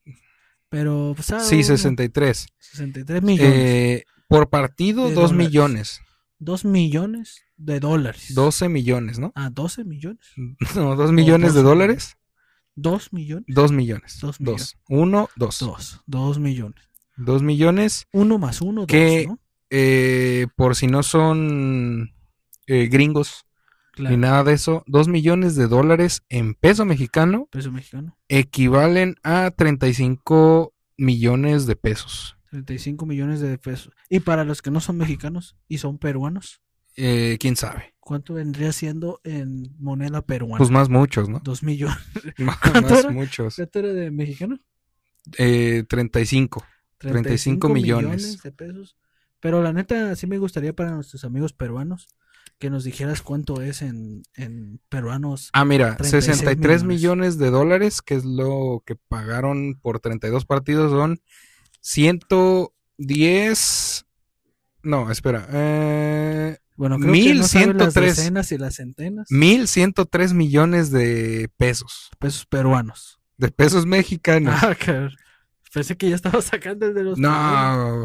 Pero pues, ah, Sí, uno, sesenta y tres. sesenta y tres millones, Eh, por partido, De dos dólares. millones. dos millones de dólares. doce millones, ¿no? Ah, doce millones. No, dos millones de doce dólares. Dos millones. Dos millones. Dos Dos. millones. Uno, dos. Dos. Dos millones. Dos millones. Uno más uno, Que- dos, ¿no? eh, por si no son eh, gringos Claro. ni nada de eso, dos millones de dólares en peso mexicano Peso mexicano. equivalen a treinta y cinco millones de pesos. treinta y cinco millones de pesos. Y para los que no son mexicanos y son peruanos, Eh, ¿Quién sabe? ¿cuánto vendría siendo en moneda peruana? Pues más muchos, ¿no? Dos millones. Más, ¿Cuánto más era? muchos. ¿Cuánto era de mexicano? Eh, treinta y cinco. treinta y cinco millones. de pesos. Pero la neta, sí me gustaría para nuestros amigos peruanos que nos dijeras cuánto es en, en peruanos. Ah, mira, treinta y seis sesenta y tres millones. millones de dólares, que es lo que pagaron por treinta y dos partidos, son ciento diez. No, espera. Eh, Bueno, creo mil que no saben las ciento tres. decenas y las centenas. mil ciento tres millones de pesos. Pesos peruanos. De pesos mexicanos. Ah, cabrón. Pensé que ya estaba sacando el de los peruanos. No.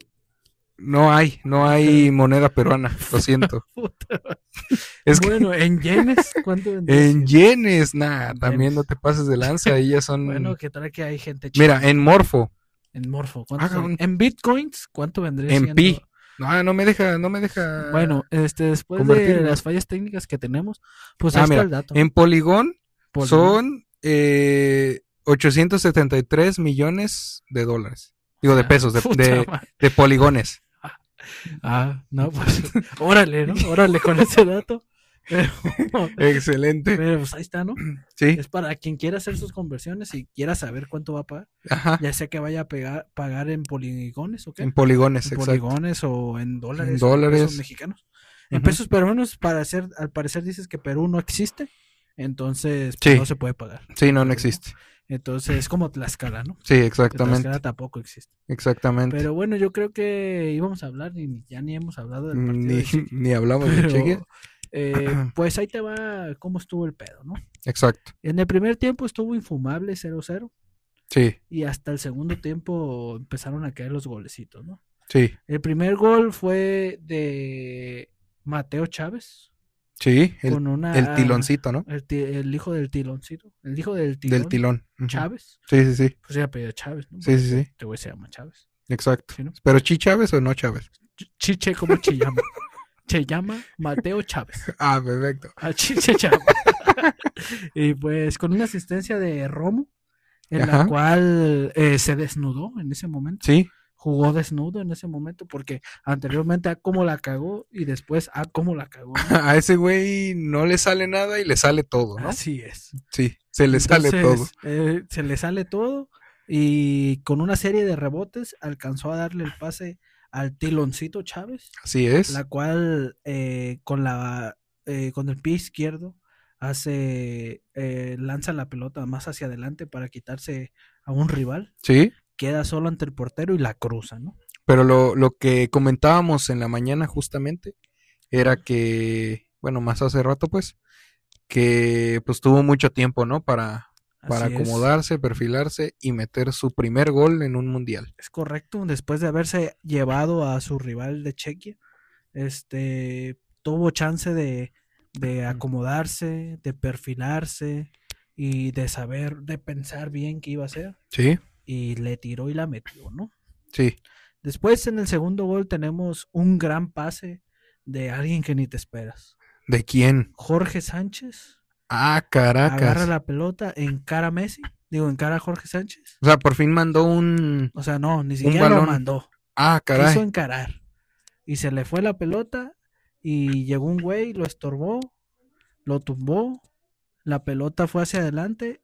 No hay, no hay moneda peruana, lo siento. Puta. Es que Bueno, en yenes, ¿cuánto vendría en siendo? yenes, nah, En también yenes. no te pases de lanza, ahí ya son. Bueno, que tal que hay gente Mira, chida. en morfo, En morfo, ¿cuánto Ah, sería? cabrón. En bitcoins, ¿cuánto vendría en siendo? pi. No, no me deja, no me deja. Bueno, este después de convertirlo. las fallas técnicas que tenemos, pues Ah, ahí mira, está el dato. en Poligón Poligón. son eh, ochocientos setenta y tres millones de dólares. Digo, de Ah, pesos, de, puta de, madre. de poligones. Ah, no, pues, órale, ¿no? Órale con ese dato. Pero, Excelente. pero pues ahí está, ¿no? Sí, Es para quien quiera hacer sus conversiones y quiera saber cuánto va a pagar, ajá. ya sea que vaya a pegar, pagar en poligones o qué. En poligones, En exacto. poligones o en dólares, En o dólares. pesos mexicanos. En Ujú. pesos peruanos, para hacer, al parecer dices que Perú no existe, entonces pues, Sí. no se puede pagar. Sí, no, no existe. Entonces es como Tlaxcala, ¿no? Sí, Que exactamente. Tlaxcala tampoco existe. Exactamente. Pero bueno, yo creo que íbamos a hablar y ya ni hemos hablado del partido Ni, de Chequia. ni hablamos de Pero, Chequia. eh, pues ahí te va cómo estuvo el pedo, ¿no? Exacto. En el primer tiempo estuvo infumable cero cero Sí. y hasta el segundo tiempo empezaron a caer los golecitos, ¿no? Sí, El primer gol fue de Mateo Chávez. sí, el, con una, el tiloncito, ¿no? El, ti- el hijo del tiloncito. El hijo del tilón. Del tilón. Ujú. Chávez. Sí, sí, sí, Pues se apellida Chávez, ¿no? Sí, Porque sí, sí. Este güey se llama Chávez. exacto. ¿Sí, no? ¿Pero Chi Chávez o no Chávez? Ch- Chiche, ¿cómo se llama? Se llama Mateo Chávez. Ah, perfecto. A Chiche Chávez. Y pues con una asistencia de Romo, en Ajá. la cual eh, se desnudó en ese momento. Sí, Jugó desnudo en ese momento porque anteriormente a cómo la cagó y después a cómo la cagó, ¿no? a ese güey no le sale nada y le sale todo, ¿no? Así es. Sí, se le sale todo. Entonces, eh, se le sale todo y con una serie de rebotes alcanzó a darle el pase al tiloncito Chávez, Así es. la cual eh, con la eh, con el pie izquierdo hace eh, lanza la pelota más hacia adelante para quitarse a un rival, Sí, queda solo ante el portero y la cruza, ¿no? pero lo, lo que comentábamos en la mañana justamente era que, bueno, más hace rato pues, que pues tuvo mucho tiempo, ¿no? Para, para Así es. acomodarse, perfilarse y meter su primer gol en un mundial. Es correcto, después de haberse llevado a su rival de Chequia, este tuvo chance de, de acomodarse, de perfilarse y de saber, de pensar bien qué iba a hacer, Sí, y le tiró y la metió, ¿no? sí. Después en el segundo gol tenemos un gran pase de alguien que ni te esperas. ¿De quién? Jorge Sánchez Ah, Caracas. agarra la pelota, encara a Messi, digo, encara a Jorge Sánchez. O sea, por fin mandó un... O sea, no, ni siquiera lo balón. mandó. Ah, Quiso caray. encarar y se le fue la pelota y llegó un güey, lo estorbó, lo tumbó, la pelota fue hacia adelante.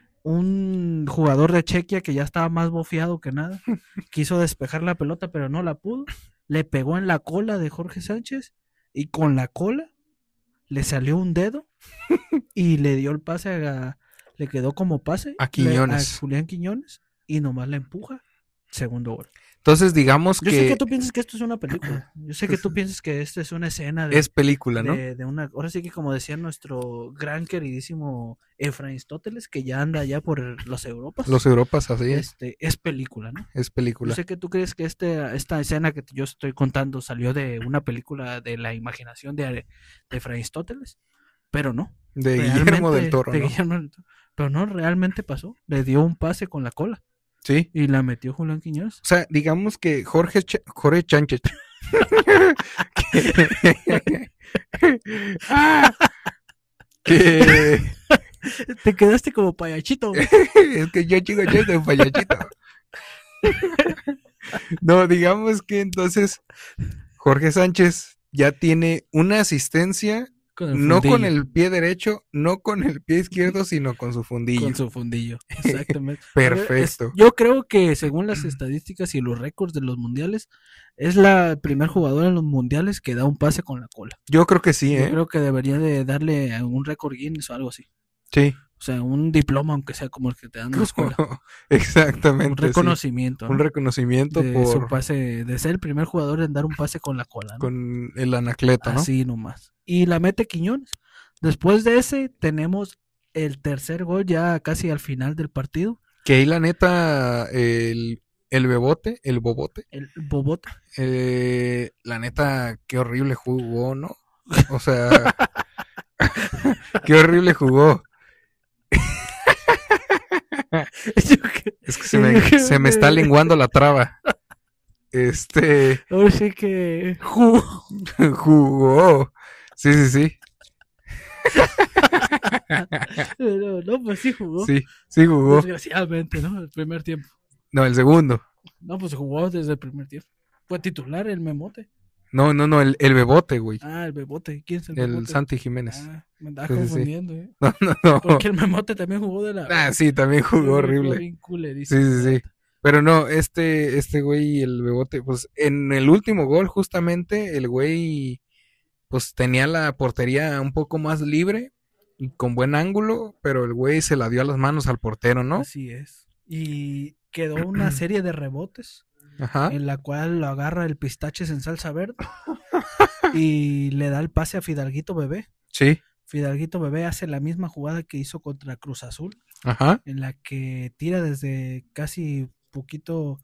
Un jugador de Chequia que ya estaba más bofiado que nada quiso despejar la pelota pero no la pudo, le pegó en la cola de Jorge Sánchez y con la cola le salió un dedo y le dio el pase a, le quedó como pase A Quiñones. le- a Julián Quiñones y nomás la empuja, segundo gol. Entonces, digamos Yo que, sé que tú piensas que esto es una película. Yo sé que tú piensas que esta es una escena de, es película, ¿no? de, de una. Ahora sí que, como decía nuestro gran queridísimo Efraístóteles, que ya anda allá por las Europas. Los Europas, así es. Este, es película, ¿no? Es Yo película. sé que tú crees que este, esta escena que yo estoy contando salió de una película de la imaginación de, de Efraístóteles, pero no. De Guillermo del Toro, de ¿no? Guillermo del Toro. Pero no, realmente pasó. Le dio un pase con la cola Sí. y la metió Julián Quiñones. O sea, digamos que Jorge, Ch- Jorge Chánchez. Ah, que Te quedaste como payachito. es que yo chico yo soy payachito. No, digamos que entonces Jorge Sánchez ya tiene una asistencia, Con el no con fundillo. el pie derecho, no con el pie izquierdo, sino con su fundillo. Con su fundillo, exactamente. Perfecto. Es- yo creo que según las estadísticas y los récords de los mundiales, es la primer jugador en los mundiales que da un pase con la cola. Yo creo que sí, Yo ¿eh? creo que debería de darle un récord Guinness o algo así. Sí. O sea, un diploma, aunque sea como el que te dan en la escuela. Exactamente. Un sí. reconocimiento. Un ¿no? reconocimiento de por su pase, de ser el primer jugador en dar un pase con la cola, ¿no? con el anacleto, ¿no? Así nomás. Y la mete Quiñones. Después de ese, tenemos el tercer gol ya casi al final del partido. Que ahí la neta, el, el bebote, el bobote, El Bobote. eh, la neta, qué horrible jugó, ¿no? O sea, qué horrible jugó. Es que se me, se me está lenguando la traba. Este, Ahora sí que jugó. jugó. Sí, sí, sí. No, no, pues sí jugó. Sí, sí jugó. Desgraciadamente, ¿no? El primer tiempo. No, el segundo. No, pues jugó desde el primer tiempo. Fue titular el Memote. No, no, no, el, el bebote, güey. Ah, el Bebote. ¿Quién es el, El Bebote? Santi Jiménez. Ah, me andaba Sí, sí, sí. confundiendo, ¿eh? No, no, no. Porque el Memote también jugó de la... Ah, sí, también jugó horrible. bien culerísimo, Sí, sí, sí. la neta. Pero no, este, este güey, el bebote, pues en el último gol, justamente, el güey, pues tenía la portería un poco más libre y con buen ángulo, pero el güey se la dio a las manos al portero, ¿no? Así es. Y quedó una serie de rebotes Ajá. en la cual lo agarra el Pistaches en salsa verde y le da el pase a Fidalguito Bebé. Sí, Fidalguito Bebé hace la misma jugada que hizo contra Cruz Azul, ajá. en la que tira desde casi poquito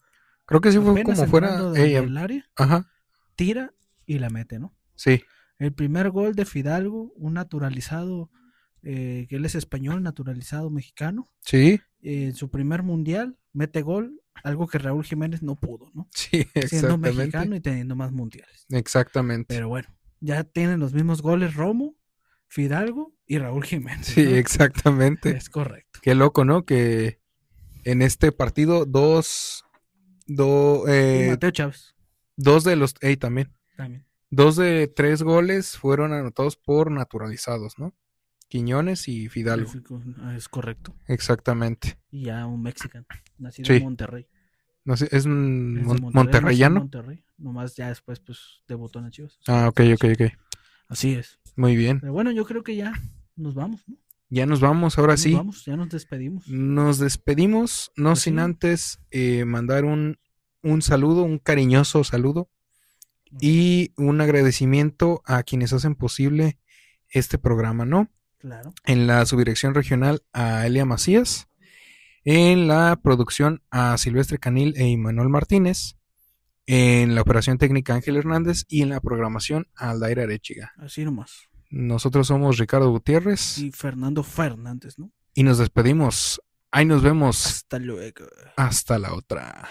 Creo que sí fue Apenas como fuera... entrando eh, del área, ajá, tira y la mete, ¿no? sí, El primer gol de Fidalgo, un naturalizado, eh, que él es español, naturalizado mexicano. sí, Eh, en su primer mundial, mete gol, algo que Raúl Jiménez no pudo, ¿no? sí, Siendo exactamente. mexicano y teniendo más mundiales. Exactamente. Pero bueno, ya tienen los mismos goles Romo, Fidalgo y Raúl Jiménez. Sí, ¿no? exactamente. Es correcto. Qué loco, ¿no? Que en este partido dos, do- eh, y Mateo Chávez dos de los, ey, también, también. dos de tres goles fueron anotados por naturalizados, ¿no? Quiñones y Fidalgo. Es correcto. Exactamente. Y ya un mexicano, nacido Sí. en Monterrey. No sé, es un Es de mon- Monterrey, monterreyano. nació en Monterrey. Nomás ya después pues debutó en las Chivas. Ah, ok, ok, ok. Así es. Muy bien. Pero bueno, yo creo que ya nos vamos, ¿no? Ya nos vamos, ahora Nos sí. vamos, ya nos despedimos. Nos despedimos, no Pues sin sí. antes eh, mandar un, un saludo, un cariñoso saludo y un agradecimiento a quienes hacen posible este programa, ¿no? Claro. En la subdirección regional a Elia Macías, en la producción a Silvestre Canil e Imanuel Martínez, en la operación técnica Ángel Hernández y en la programación a Aldair Arechiga. Así nomás. Nosotros somos Ricardo Gutiérrez Y Fernando Fernández, ¿no? y nos despedimos. Ahí nos vemos. Hasta luego. Hasta la otra.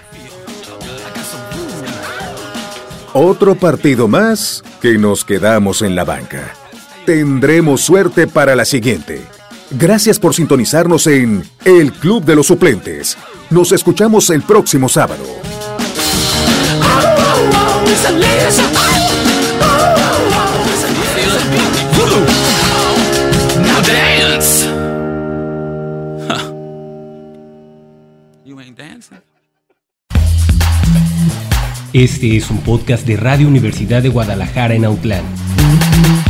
Otro partido más que nos quedamos en la banca. Tendremos suerte para la siguiente. Gracias por sintonizarnos en El Club de los Suplentes. Nos escuchamos el próximo sábado. Now dance. Huh. You ain't dancing. Este es un podcast de Radio Universidad de Guadalajara en Autlán.